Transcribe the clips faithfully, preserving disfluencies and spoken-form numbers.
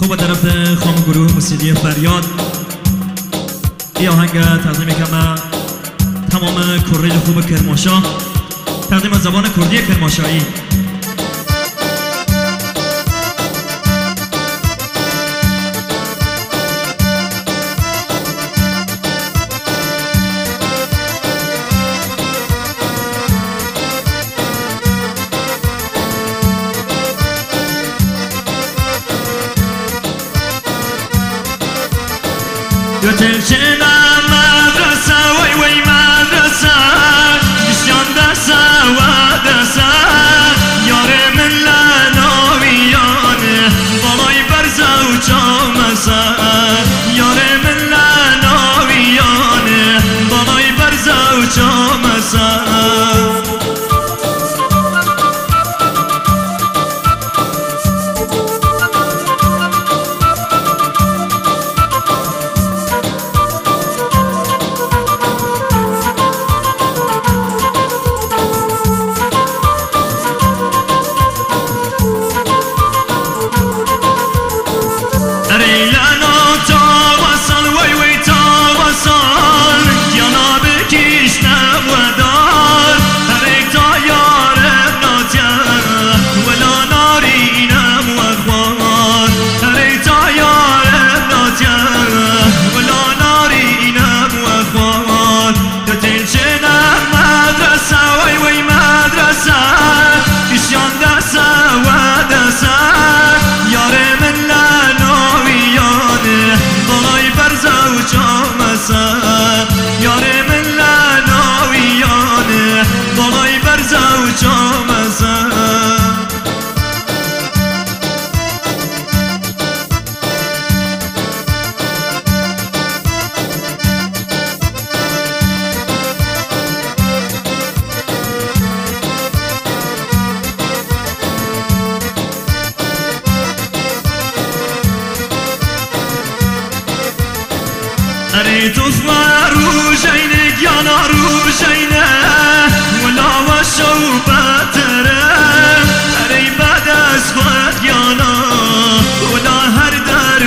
به طرف خام گروه موسیقی فریاد ای آهنگ تقدیم میکنم تمام کره خوب کرمانشاه، تقدیم از زبان کردی کرمانشاهی. Götürçene madrasa vay vay madrasa İsyan dasa va dasa Yarimin la naviyane Balay berza uçamasa Yarimin la naviyane Balay berza uçamasa أريد أصبر روجينك يا نار روجينه ولا وشوبة ترى أري بعد أسود يا نار ولا هردر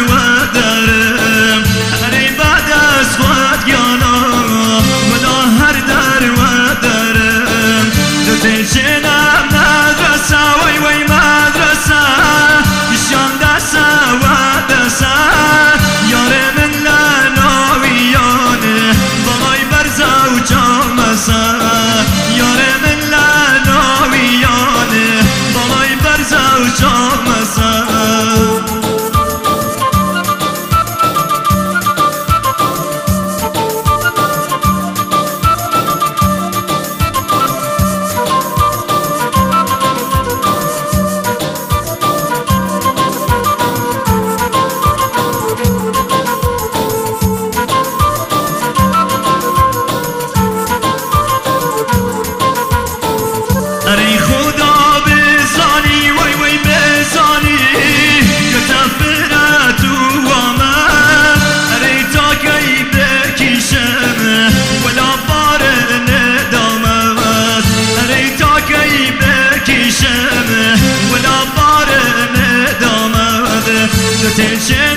ودرم أري بعد أسود يا نار ولا هردر ودرم تتجينا مدرسة وي وي مدرسة يشان دسا ودسا ياري من لنا بالای برزا و جامسا یاره من لناویانه بالای برزا و جامسا ای خدا بزانی وای وای بزانی که تفرت و آمد ای تا کی بکشم ولا بار ندامت ای تا کی بکشم ولا بار ندامت